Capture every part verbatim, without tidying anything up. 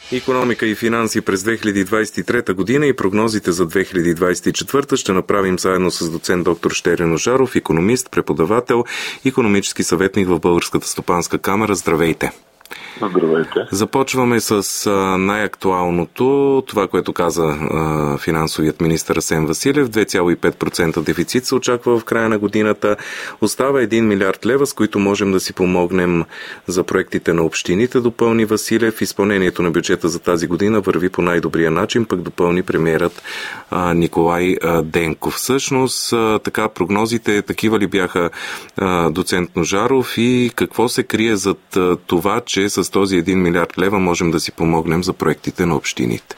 Икономика и финанси през две хиляди двадесет и трета година и прогнозите за две хиляди двадесет и четвърта ще направим заедно с доцент доктор Щерин Ожаров, икономист, преподавател, икономически съветник в Българската стопанска камара. Здравейте! Здравейте. Започваме с а, най-актуалното, това, което каза а, финансовият министър Асен Василев. две цяло и пет процента дефицит се очаква в края на годината. Остава един милиард лева, с които можем да си помогнем за проектите на общините, допълни Василев. Изпълнението на бюджета за тази година върви по най-добрия начин, пък допълни премиерът а, Николай а, Денков. Всъщност, а, така, прогнозите такива ли бяха, а, доцент Ножаров, и какво се крие зад а, това, че с този един милиард лева можем да си помогнем за проектите на общините?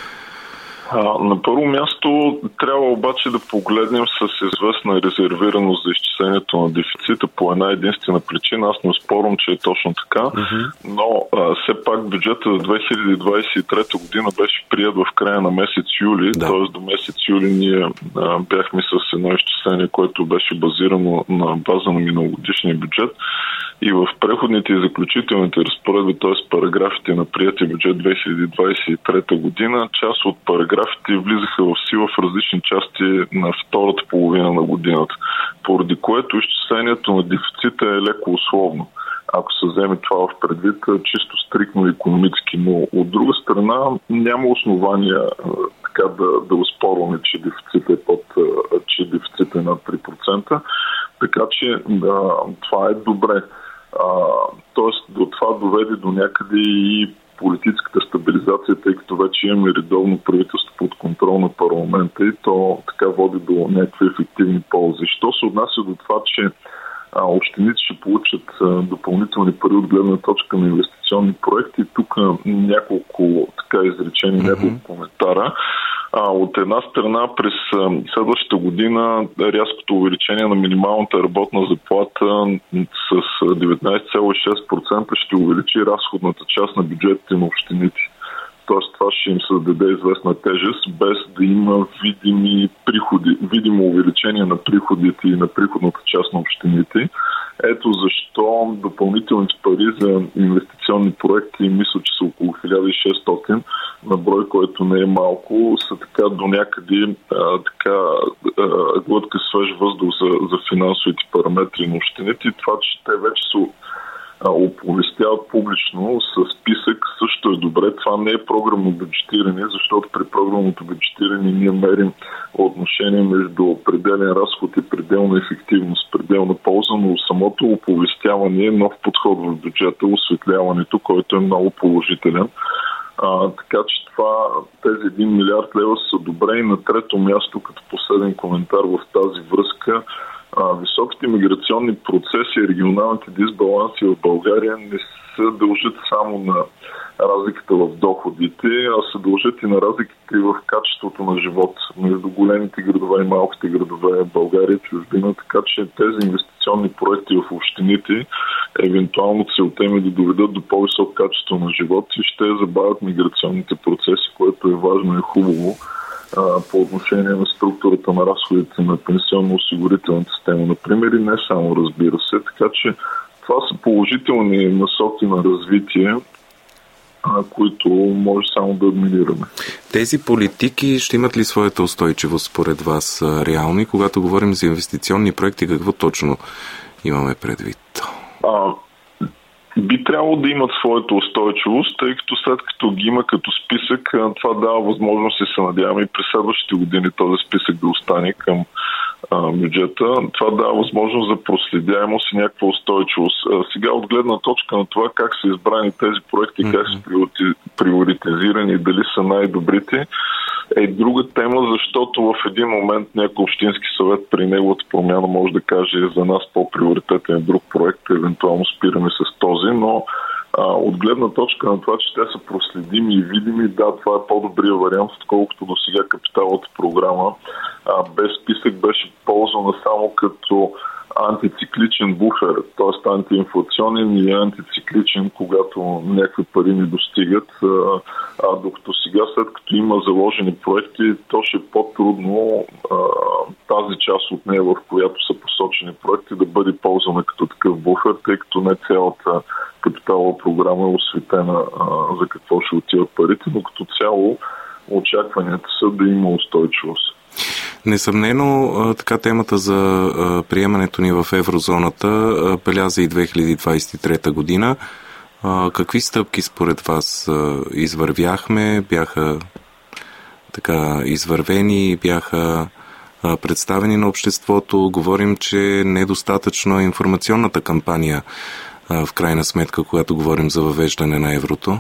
А, на първо място трябва обаче да погледнем с известна резервираност за изчислението на дефицита по една единствена причина. Аз не спорвам, че е точно така, uh-huh. но а, все пак бюджета за две хиляди двадесет и трета година беше прият в края на месец юли, да. т.е. до месец юли ние а, бяхме с едно изчисление, което беше базирано на база на миналогодишния бюджет. И в преходните и заключителните разпоредби, т.е. параграфите на приятия бюджет две хиляди двадесет и трета година, част от параграфите влизаха в сила в различни части на втората половина на годината, поради което изчислението на дефицита е леко условно, ако се вземе това в предвид чисто стриктно икономически. Но от друга страна няма основания така да, да оспорваме, че дефицит е под, че дефицит е над три процента, така че да, това е добре. А, тоест до това доведе до някъде и политическата стабилизация, тъй като вече имаме редовно правителство под контрол на парламента и то така води до някакви ефективни ползи. Що се отнася до това, че а, общините ще получат а, допълнителни пари от гледна точка на инвестиционни проекти, тук няколко така изречения, mm-hmm. няколко коментара. А, от една страна през а, следващата година рязкото увеличение на минималната работна заплата с деветнадесет цяло и шест процента ще увеличи разходната част на бюджетите на общините. Тоест това ще им създаде известна тежест, без да има видими приходи, видимо увеличение на приходите и на приходната част на общините. Ето защо допълнителните пари за инвестиционни проекти, мисля, че са около хиляда и шестстотин на брой, който не е малко, са така до някъде а, така а, глътка свеж въздух за, за финансовите параметри на общините. И това, че те вече са оповестяват публично с списък, също е добре. Това не е програмно бюджетиране, защото при програмното бюджетиране ние мерим отношение между пределен разход и пределна ефективност, пределна полза, но самото оповестяване е нов подход в бюджета, осветляването, който е много положителен. А, така че това, тези един милиард лева са добре. И на трето място, като последен коментар в тази връзка, А, високите миграционни процеси и регионалните дисбаланси в България не се дължат само на разликата в доходите, а се дължат и на разликите в качеството на живот между големите градове и малките градове в България и чужбина, така че тези инвестиционни проекти в общините евентуално целта им е да доведат до по-високо качество на живот и ще забавят миграционните процеси, което е важно и хубаво по отношение на структурата на разходите на пенсионно-осигурителната система, например, и не само, разбира се. Така че това са положителни насоки на развитие, които може само да адмирираме. Тези политики ще имат ли своята устойчивост според вас реално? И когато говорим за инвестиционни проекти, какво точно имаме предвид? А, би трябвало да имат своята устойчивост, тъй като след като ги има като списък, това дава възможност и се надяваме и през следващите години този списък да остане към а, бюджета. Това дава възможност за проследяемост и някаква устойчивост. А, сега от гледна точка на това как са избрани тези проекти, mm-hmm. как са приоритизирани и дали са най-добрите, е друга тема, защото в един момент някой общински съвет при неговата промяна може да каже за нас по-приоритетен друг проект, евентуално спираме с този, но а, от гледна точка на това, че те са проследими и видими, да, това е по-добрия вариант, отколкото до сега капиталовата програма а, без списък беше ползвана само като антицикличен буфер, т.е. антиинфлационен и антицикличен, когато някакви пари не достигат. А, а докато сега, след като има заложени проекти, то ще е по-трудно а, тази част от нея, в която са посочени проекти, да бъде ползвана като такъв буфер, тъй като не цялата капиталова програма е осветена а, за какво ще отиват парите, но като цяло очакванията са да има устойчивост. Несъмнено, така темата за приемането ни в еврозоната беляза и две хиляди двадесет и трета година. Какви стъпки според вас извървяхме, бяха така извървени, бяха представени на обществото? Говорим, че недостатъчно е информационната кампания в крайна сметка, когато говорим за въвеждане на еврото.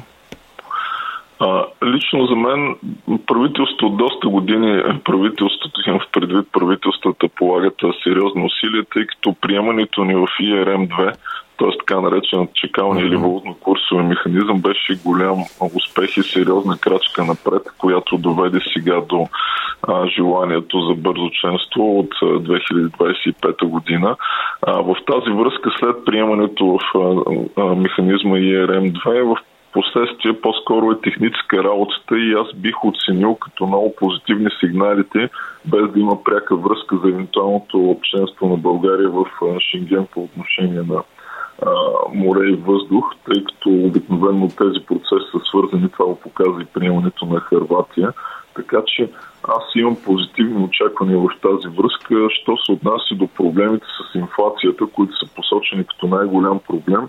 А, лично за мен правителството от доста години, правителството, имам в предвид правителствата, полагат сериозни усилия, тъй като приемането ни в И Ар Ем две, т.е. така наречената чекалния или валутно-курсовия механизъм, беше голям успех и сериозна крачка напред, която доведе сега до а, желанието за бързо членство от а, две хиляди двадесет и пета година. А, в тази връзка, след приемането в а, а, механизма И Ар Ем две, в последствие по-скоро е техническа работата и аз бих оценил като много позитивни сигналите, без да има пряка връзка за евентуалното членство на България в Шенген по отношение на а, море и въздух, тъй като обикновено тези процеси са свързани, това го показва и приемането на Хърватия. Така че аз имам позитивни очаквания в тази връзка, що се отнася до проблемите с инфлацията, които са посочени като най-голям проблем.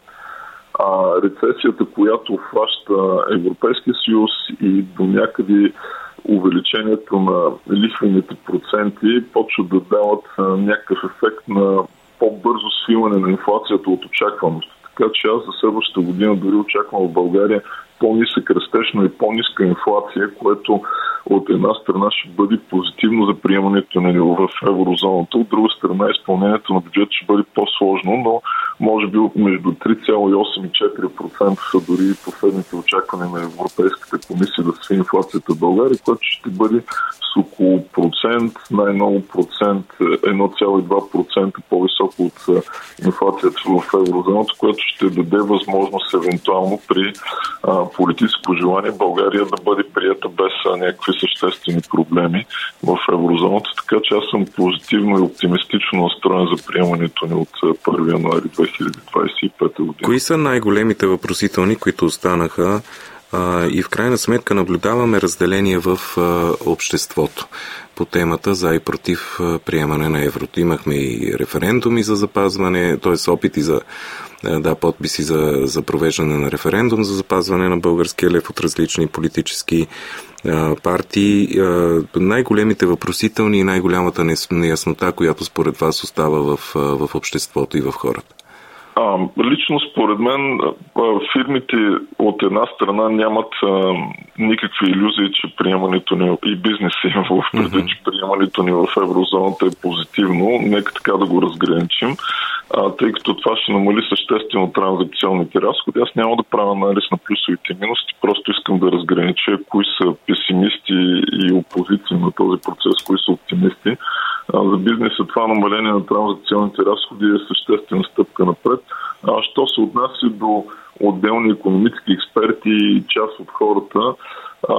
А рецесията, която хваща Европейския съюз и до някъде увеличението на лихвените проценти почват да дават някакъв ефект на по-бързо свиване на инфлацията от очакваност. Така че аз за следващата година дори очаквам в България по-нисък растеж, но и по-ниска инфлация, което от една страна ще бъде позитивно за приемането на ниво в еврозоната, от друга страна изпълнението на бюджет ще бъде по-сложно, но може би между три цяло и осем и четири процента са дори последните очаквания на Европейската комисия да свие инфлацията в България, което ще бъде с около процент, най-много процент, едно цяло и два процента по-високо от инфлацията в еврозоната, което ще даде възможност евентуално при а, политическо желание България да бъде прията без а, някакви съществени проблеми в еврозоната. Така че аз съм позитивно и оптимистично настроен за приемането ни от първи януари две хиляди двадесет и пета година. Кои са най-големите въпросителни, които останаха? И в крайна сметка наблюдаваме разделение в обществото по темата за и против приемане на еврото. Имахме и референдуми за запазване, т.е. опити за да, подписи за, за провеждане на референдум за запазване на българския лев от различни политически а, партии. А, най-големите въпросителни и най-голямата неяснота, която според вас остава в, в обществото и в хората? А, лично според мен фирмите от една страна нямат а, никакви илюзии, че приемането ни и бизнеса им в предвид, че приемането ни в еврозоната е позитивно. Нека така да го разграничим, а, тъй като това ще намали съществено транзакционните разходи. Аз няма да правя анализ на плюсовите и минусите, просто искам да разгранича кои са песимисти и опозиции на този процес, кои са оптимисти. За бизнеса това намаление на транзакционните разходи е съществена стъпка напред. А що се отнася до отделни икономически експерти и част от хората, а,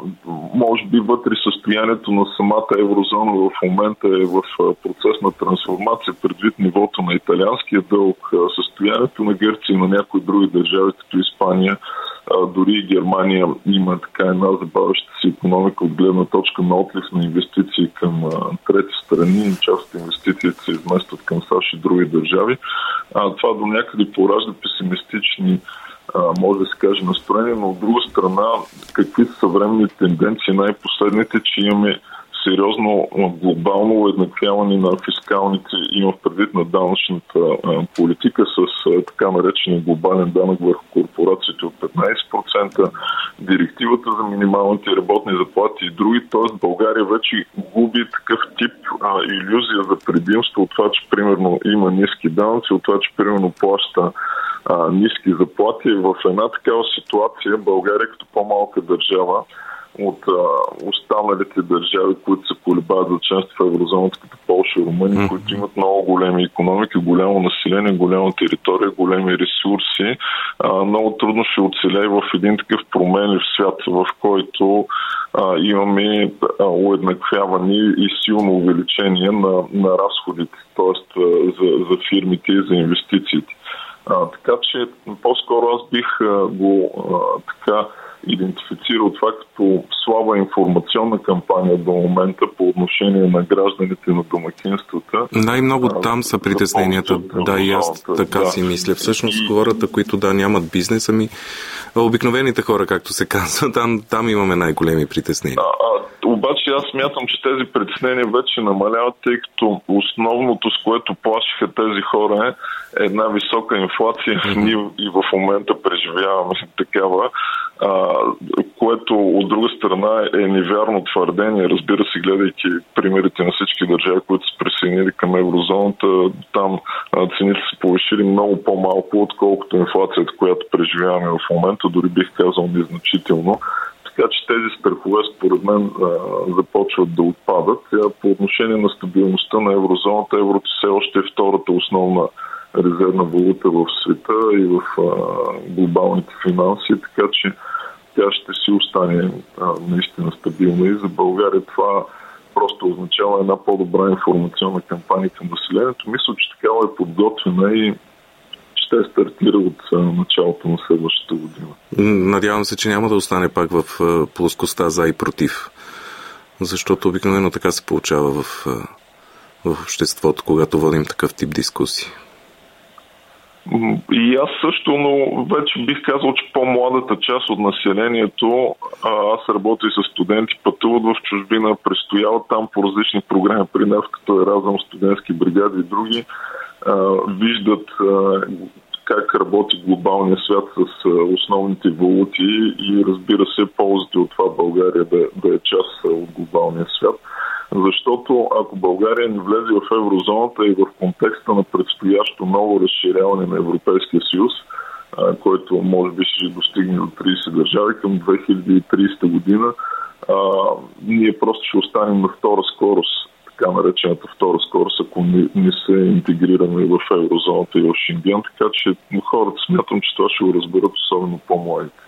може би вътре състоянието на самата еврозона в момента е в процес на трансформация предвид нивото на италианския дълг, състоянието на Гърция и на някои други държави, като Испания, а, дори и Германия има така една забавяща си икономика от гледна точка на отлив на инвестиции към а, трети страни. Част от инвестициите се изместват към САЩ и други държави. А, това до някъде поражда песимистични, може да се каже, настроение, но от друга страна, какви са съвременни тенденции? Най-последните, че имаме сериозно глобално уеднаквяване на фискалните, имам в предвид на данъчната политика с така наречения глобален данък върху корпорациите от петнайсет процента, директивата за минималните работни заплати и други. Т.е. България вече губи такъв тип а, илюзия за предимство от това, че примерно има ниски данъци, от това, че примерно плаща а, ниски заплати. В една такава ситуация България като по-малка държава от а, останалите държави, които се колебаят за членство в еврозоната, като Полша и Румъния, mm-hmm. които имат много големи икономики, голямо население, голяма територия, големи ресурси, а, много трудно ще оцелее в един такъв променлив свят, в който а, имаме а, уеднаквяване и силно увеличение на, на разходите, т.е. За, за фирмите и за инвестициите. А, така че по-скоро аз бих а, го а, така идентифицирал това като слаба информационна кампания до момента по отношение на гражданите на домакинствата. Най-много там са притесненията. Да, и аз така да. си мисля. Всъщност и... хората, които да нямат бизнес, ами обикновените хора, както се казва, там, там имаме най-големи притеснения. А, а, обаче аз смятам, че тези притеснения вече намаляват, тъй като основното, с което плашиха тези хора е една висока инфлация. Mm-hmm. Ние и в момента преживяваме такава, а, което от друга страна е невярно твърдение. Разбира се, гледайки примерите на всички държави, които са присъединили към еврозоната, там а, цените са повишили много по-малко, отколкото инфлацията, която преживяваме в момента, дори бих казал незначително. Така че тези страхове, според мен, започват да отпадат. По отношение на стабилността на еврозоната, еврото все още е втората основна резервна валута в света и в глобалните финанси, така че тя ще си остане наистина стабилна и за България това просто означава една по-добра информационна кампания към населението. Мисля, че такава е подготвена и ще стартира от началото на следващата година. Надявам се, че няма да остане пак в плоскостта за и против, защото обикновено така се получава в, в обществото, когато водим такъв тип дискусии. И аз също, но вече бих казал, че по-младата част от населението, аз работя и с студенти, пътуват в чужбина, престояват там по различни програми при нас, като Еразъм, студентски бригади и други, виждат как работи глобалния свят с основните валути и разбира се ползите от това България да, да е част от глобалния свят. Защото ако България не влезе в еврозоната и в контекста на предстоящо ново разширяване на Европейския съюз, който може би ще достигне до трийсет държави към две хиляди и трийсета година, а, ние просто ще останем на втора скорост, така наречената втора скорост, ако не, не се интегрираме в еврозоната и в Шенген, така че хората смятам, че това ще го разберат, особено по-младите.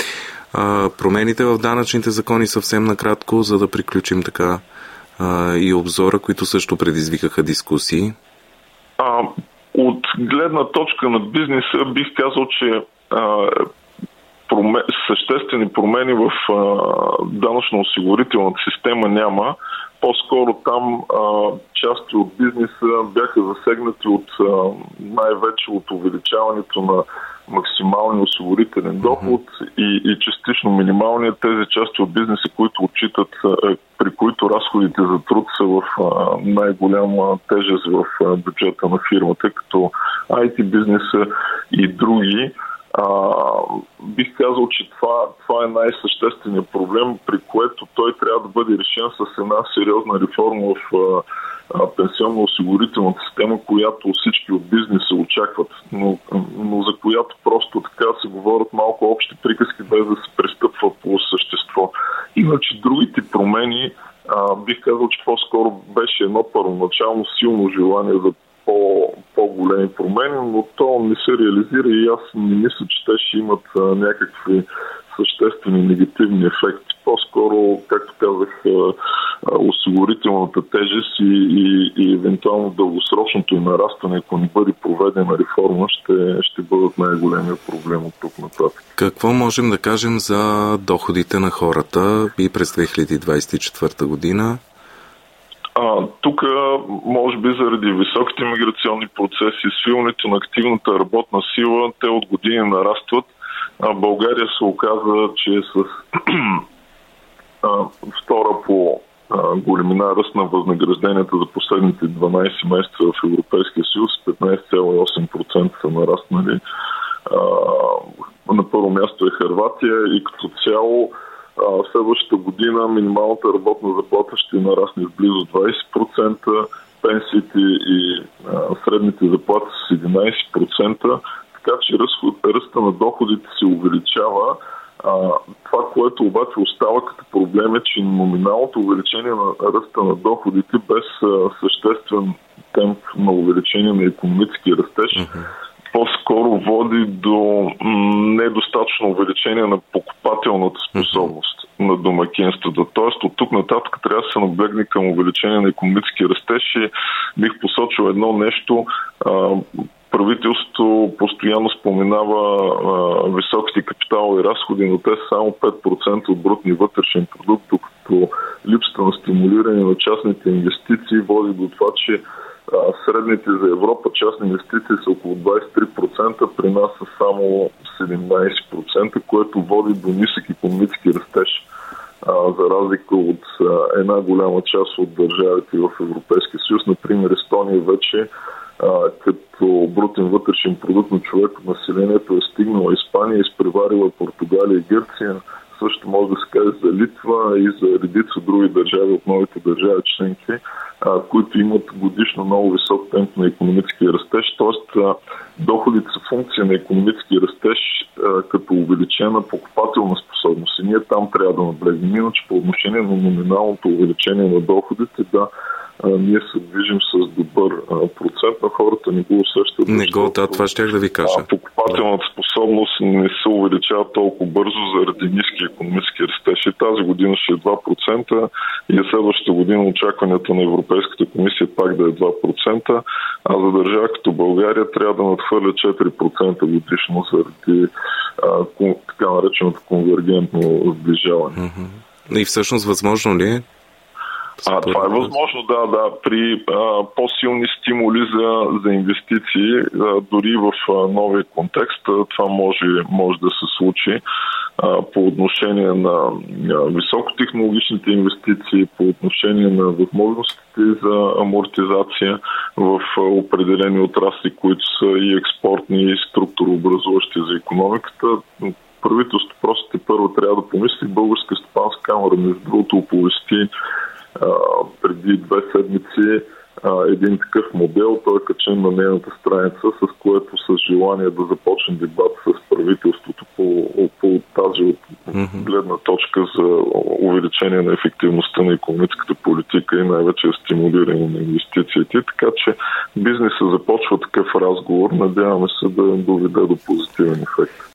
А, промените в данъчните закони съвсем накратко, за да приключим така а, и обзора, които също предизвикаха дискусии. А, от гледна точка на бизнеса бих казал, че а, проме... съществени промени в а, данъчно-осигурителната система няма. По-скоро там а, части от бизнеса бяха засегнати от а, най-вече от увеличаването на максималния осигурителен доход mm-hmm. и, и частично минималния. Тези части от бизнеса, които отчитат, а, при които разходите за труд са в а, най-голяма тежест в а, бюджета на фирмата, като ай ти бизнеса и други. А, бих казал, че това, това е най-същественият проблем, при което той трябва да бъде решен с една сериозна реформа в а, а, пенсионно-осигурителната система, която всички от бизнеса очакват, но, но за която просто така се говорят малко общи приказки, без да се пристъпва по същество. Иначе другите промени, а, бих казал, че по-скоро беше едно първоначално силно желание за По, по-големи промени, но то не се реализира и аз не мисля, че те ще имат а, някакви съществени негативни ефекти. По-скоро, както казах, а, а, осигурителната тежест и, и, и евентуално дългосрочното и нарастване, ако не бъде проведена реформа, ще, ще бъдат най-големия проблем от тук нататък. Какво можем да кажем за доходите на хората и през две хиляди двадесет и четвърта година? А, тук, може би заради високите миграционни процеси, свиването на активната работна сила, те от години нарастват. А България се оказа, че е с а, втора по а, големина ръст на възнагражденията за последните дванадесет месеца в Европейския съюз, петнадесет цяло и осем процента са нараснали. А, на първо място е Хърватия и като цяло в следващата година минималната работна заплата ще нарасне с близо двадесет процента, пенсиите и а, средните заплати с единадесет процента, така че ръст, ръста на доходите се увеличава. А, това, което обаче остава като проблем е, че номиналното увеличение на ръста на доходите без а, съществен темп на увеличение на икономически растеж uh-huh. по-скоро води до недостатъчно увеличение на покупателната способност mm-hmm. на домакинствата. Тоест от тук нататък трябва да се наблегне към увеличение на икономически растеж и бих посочил едно нещо. правителството постоянно споменава а, високите капиталови разходи, но те са само пет процента от брутния вътрешен продукт, докато липсата на стимулиране на частните инвестиции води до това, че а, средните за Европа частни инвестиции са около двадесет и три процента, при нас са само седемнадесет процента, което води до нисък икономически растеж. Uh, за разлика от uh, една голяма част от държавите в Европейския съюз. Например, Естония вече uh, като брутен вътрешен продукт на човек от населението е стигнала Испания, изпреварила Португалия и Гърция. Също може да се каже за Литва и за редица други държави от новите държави членки, uh, които имат годишно много висок темп на икономически растеж. Тоест, uh, доходите са функция на икономически растеж uh, като увеличена покупателна способност. И ние там трябва да наблегнем. Иначе по отношение на номиналното увеличение на доходите, да, а, ние се движим с добър а, процент, на хората не го усещат. Не го, да, това щях да ви кажа. А, покупателната да. способност не се увеличава толкова бързо заради ниски икономически растеж. И тази година ще е два процента и следващата година очакването на Европейската комисия пак да е два процента, а за държава като България трябва да надхвърля четири процента годишно заради а, така нареченото конвергентно сближаване. И всъщност възможно ли е? А, това е възможно, да, да. При а, по-силни стимули за, за инвестиции, а, дори в а, новия контекст, а, това може, може да се случи а, по отношение на а, високотехнологичните инвестиции, по отношение на възможностите за амортизация в а, определени отрасли, които са и експортни, и структурообразуващи за икономиката. Правителството просто първо трябва да помисли. Българска стопанска камара, между другото, оповести Uh, преди две седмици uh, един такъв модел, той е качен на нейната страница, с което с желание да започне дебат с правителството по, по тази от mm-hmm. гледна точка за увеличение на ефективността на икономическата политика и най-вече стимулиране на инвестициите. Така че бизнесът започва такъв разговор. Надяваме се да доведе до позитивен ефект.